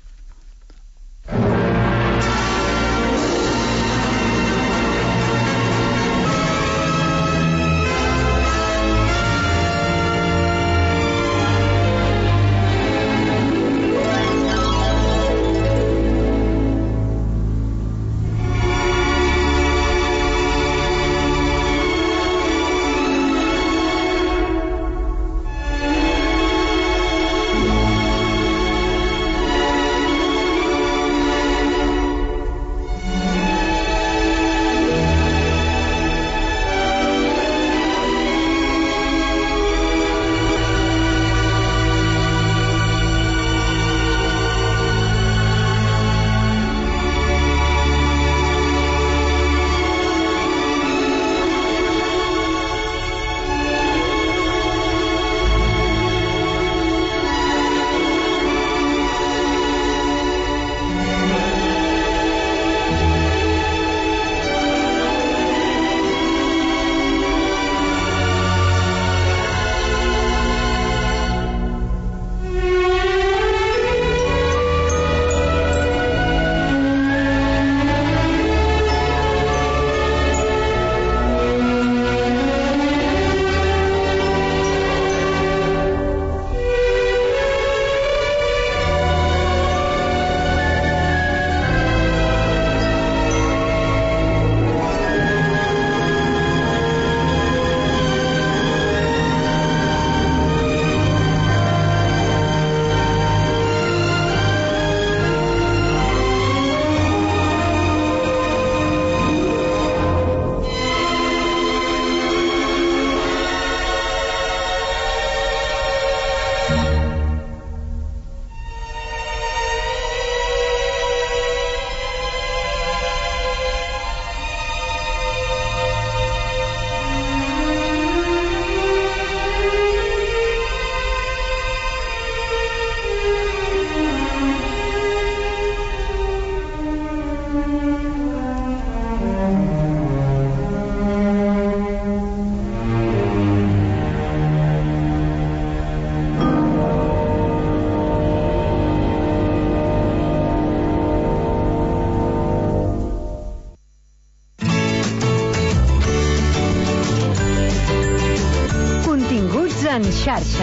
en xarxa.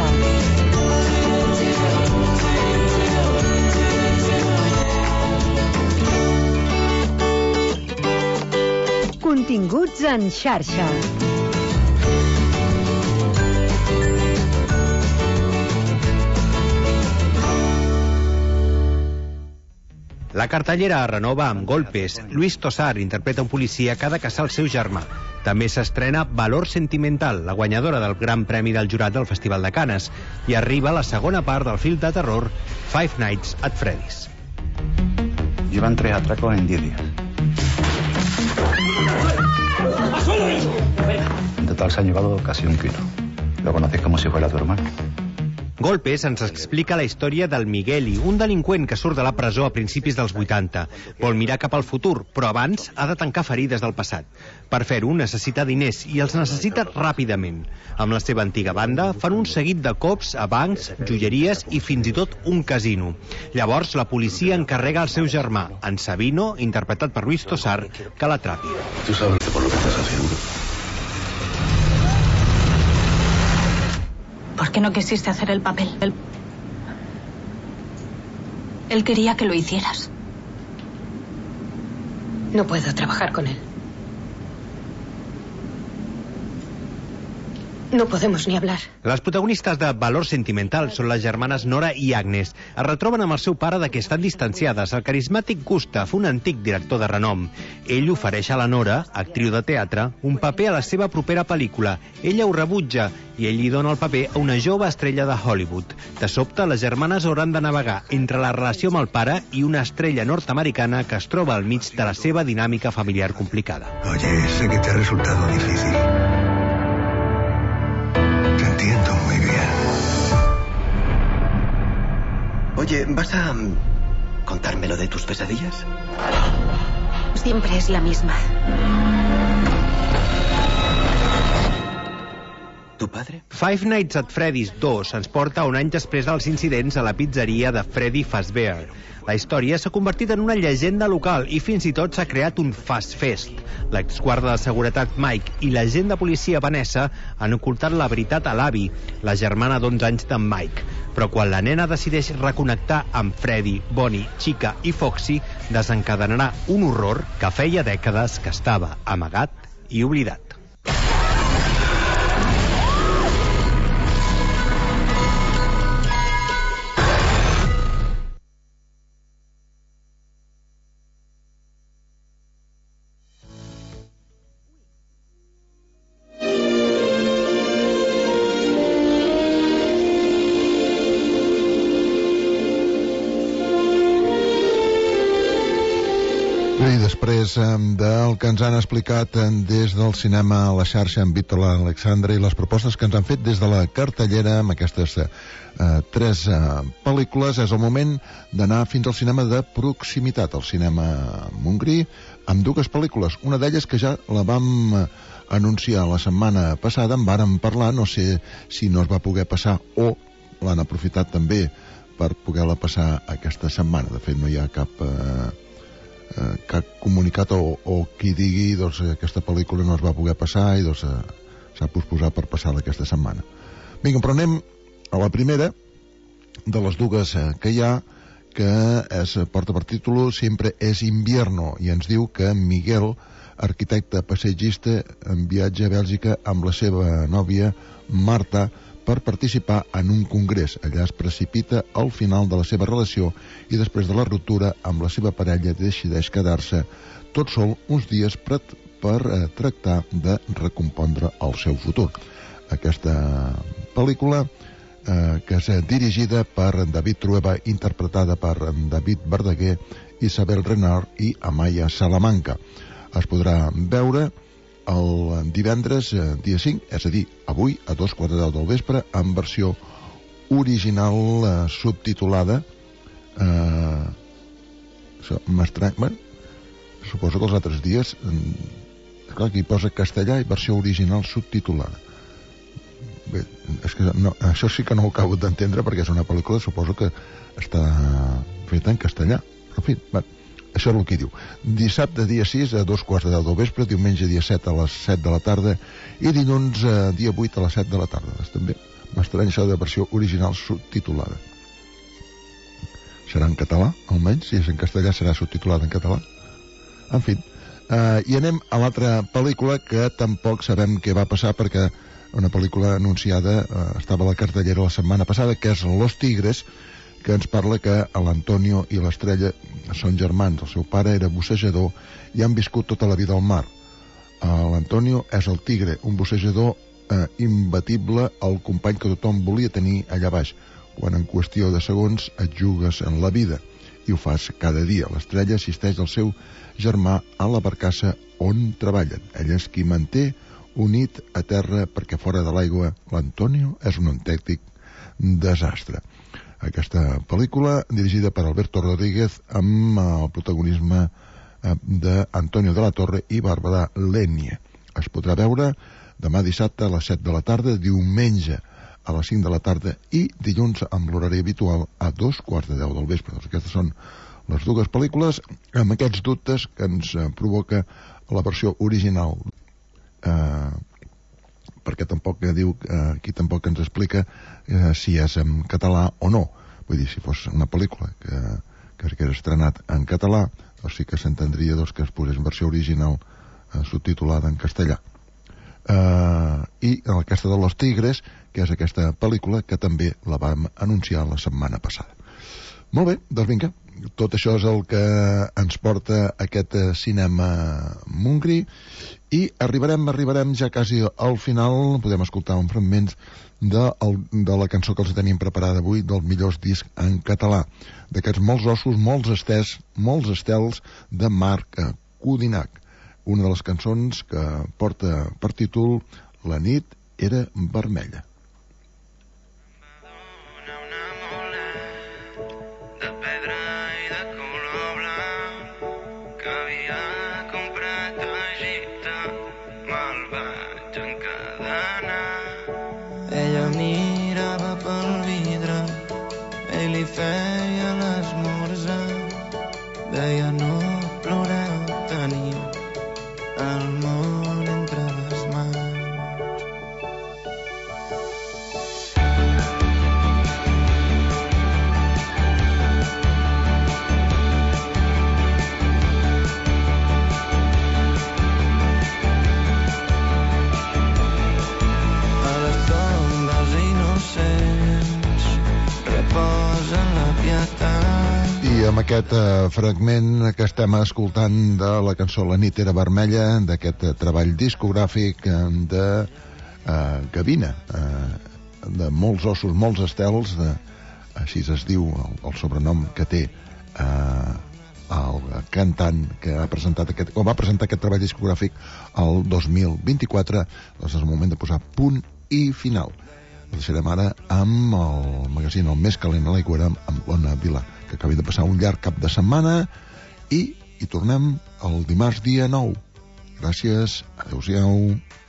Continguts en xarxa. La cartellera es renova amb golpes. Luis Tosar interpreta un policia que ha de caçar el seu germà. També s'estrena Valor Sentimental, la guanyadora del Gran Premi del Jurat del Festival de Canes, i arriba la segona part del film de terror Five Nights at Freddy's. Llevan 3 atracos en 10 días. En total se han llevado casi 1 kilo. Lo conoces como si fuera tu hermano. Golpes ens explica la història del Migueli, un delinqüent que surt de la presó a principis dels 80. Vol mirar cap al futur, però abans ha de tancar ferides del passat. Per fer-ho necessita diners i els necessita ràpidament. Amb la seva antiga banda fan un seguit de cops a bancs, joieries i fins i tot un casino. Llavors la policia encarrega al seu germà, en Sabino, interpretat per Luis Tosar, que l'atrapi. Tu sabes por lo que estás haciendo. ¿Por qué no quisiste hacer el papel? Él quería que lo hicieras. No puedo trabajar con él. No podemos ni hablar. Les protagonistes de Valor Sentimental són les germanes Nora i Agnes. Es retroben amb el seu pare de què estan distanciades, el carismàtic Gustav, un antic director de renom. Ell ofereix a la Nora, actriu de teatre, un paper a la seva propera pel·lícula. Ella ho rebutja i ell li dona el paper a una jove estrella de Hollywood. De sobte, les germanes hauran de navegar entre la relació amb el pare i una estrella nord-americana que es troba al mig de la seva dinàmica familiar complicada. Oye, sé que te ha resultado difícil. Te entiendo muy bien. Oye, ¿vas a contarme lo de tus pesadillas? Siempre es la misma. ¿Tu padre? Five Nights at Freddy's 2 ens porta un any després dels incidents a la pizzeria de Freddy Fazbear. La història s'ha convertit en una llegenda local i fins i tot s'ha creat un Fast Fest. L'exguarda de seguretat Mike i l'agent de policia Vanessa han ocultat la veritat a l'avi, la germana d'11 anys d'en Mike. Però quan la nena decideix reconnectar amb Freddy, Bonnie, Chica i Foxy, desencadenarà un horror que feia dècades que estava amagat i oblidat. I després del que ens han explicat des del cinema a la xarxa amb Víctor Alexandre i les propostes que ens han fet des de la cartellera amb aquestes tres pel·lícules, és el moment d'anar fins al cinema de proximitat, al cinema Montgrí, amb dues pel·lícules. Una d'elles que ja la vam anunciar la setmana passada, en vàrem parlar, no sé si no es va poder passar o l'han aprofitat també per poder-la passar aquesta setmana. De fet, no hi ha cap comunicat o qui digui doncs, aquesta pel·lícula no es va poder passar i doncs, s'ha posposat per passar-la aquesta setmana. Vinga, però anem a la primera de les dues que hi ha, que porta per títol Siempre es invierno, i ens diu que Miguel, arquitecte passatgista, en viatge a Bèlgica amb la seva nòvia Marta per participar en un congrés. Allà es precipita al final de la seva relació i després de la ruptura amb la seva parella decideix quedar-se tot sol uns dies per tractar de recompondre el seu futur. Aquesta pel·lícula que és dirigida per David Trueba, interpretada per David Verdaguer, Isabel Renard i Amaya Salamanca. Es podrà veure el divendres dia 5, és a dir, avui a 2:15 del vespre, en versió original subtitulada. Bueno, suposo que els altres dies clar, aquí posa castellà i versió original subtitulada. Bé, és que no, això sí que no ho acabo d'entendre perquè és una pel·lícula, suposo que està feta en castellà, però en fi, bueno, això és el que diu. Dissabte dia 6 a 2:15 del vespre, diumenge dia 7 a les 7 de la tarda i dilluns dia 8 a les 7 de la tarda. També m'estranya això de versió original subtitulada. Serà en català, almenys, si és en castellà serà subtitulada en català. En fi, i anem a l'altra pel·lícula que tampoc sabem què va passar perquè una pel·lícula anunciada estava a la cartellera la setmana passada, que és Los Tigres, que ens parla que l'Antonio i l'Estrella són germans. El seu pare era bussejador i han viscut tota la vida al mar. L'Antonio és el tigre, un bussejador imbatible, el company que tothom volia tenir allà baix, quan en qüestió de segons et jugues en la vida, i ho fas cada dia. L'Estrella assisteix al seu germà a la barcassa on treballen. Ell és qui manté unit a terra perquè fora de l'aigua l'Antonio és un autèntic desastre. Aquesta pel·lícula dirigida per Alberto Rodríguez amb el protagonisme d'Antonio de la Torre i Bàrbara Lenie. Es podrà veure demà dissabte a les 7 de la tarda, diumenge a les 5 de la tarda i dilluns amb l'horari habitual a 2:15 del vespre. Doncs aquestes són les dues pel·lícules amb aquests dubtes que ens provoca la versió original, perquè tampoc diu, aquí tampoc ens explica si és en català o no. Vull dir, si fos una pel·lícula que s'hagués estrenat en català, doncs sí que s'entendria que es posés en versió original subtitulada en castellà. I aquesta de Los Tigres, que és aquesta pel·lícula que també la vam anunciar la setmana passada. Molt bé, doncs vinga, tot això és el que ens porta aquest cinema Montgrí i arribarem ja quasi al final. Podem escoltar un fragment de la cançó que els tenim preparada avui, dels millors discs en català, d'aquests molts ossos, molts estels de Marc Codinac, una de les cançons que porta per títol La nit era vermella. Ella mirava pel vidre, ell li feia l'esmorzar, deia no ploreu, tenia el món entre les mans. A les tombes innocents reposen la pietat. I amb aquest fragment que estem escoltant de la cançó La nit era vermella, d'aquest treball discogràfic de Gavina, de molts ossos, molts estels, així es diu el sobrenom que té el cantant que va presentar aquest treball discogràfic el 2024. Doncs és el moment de posar punt i final. Ho deixarem ara amb el magazín El més calent a l'aigüera amb l'Ona Vila, que acabi de passar un llarg cap de setmana i tornem el dimarts dia 9. Gràcies, adeu-siau.